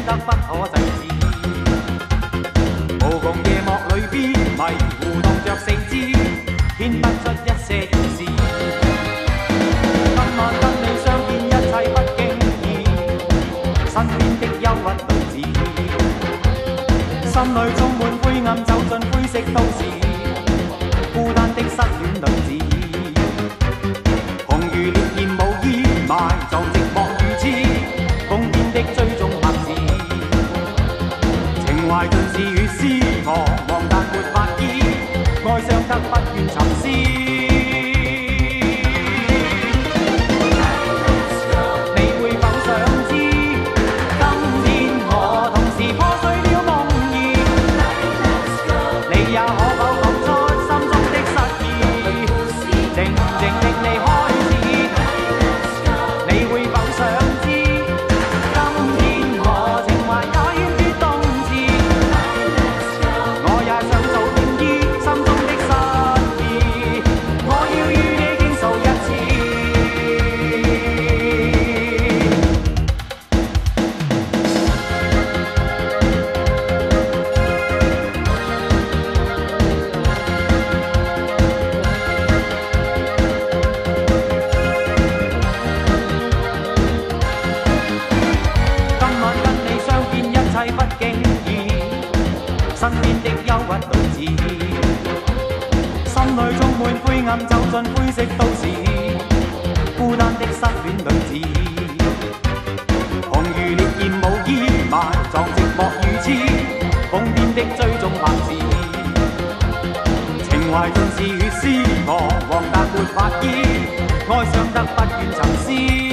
得不可制止。無窮夜幕裏邊，迷糊蕩着四肢，編不出一些故事。今晚跟你相見，一切不經意，身邊的憂鬱女子，心裏充滿灰暗，走進灰色都市，孤單的失戀女子，紅如烈焰無意埋葬寂寞如痴，瘋癲的追蹤拍子，情懷盡是血絲，彷徨但沒法醫，哀傷得不願沉思。身邊的憂鬱女子，心裏充滿灰暗，走進灰色都市，孤單的失戀女子，紅如烈焰無意埋葬寂寞如痴，瘋癲的追蹤拍子，情懷盡是血絲，彷徨但沒法醫，哀傷得不願沉思。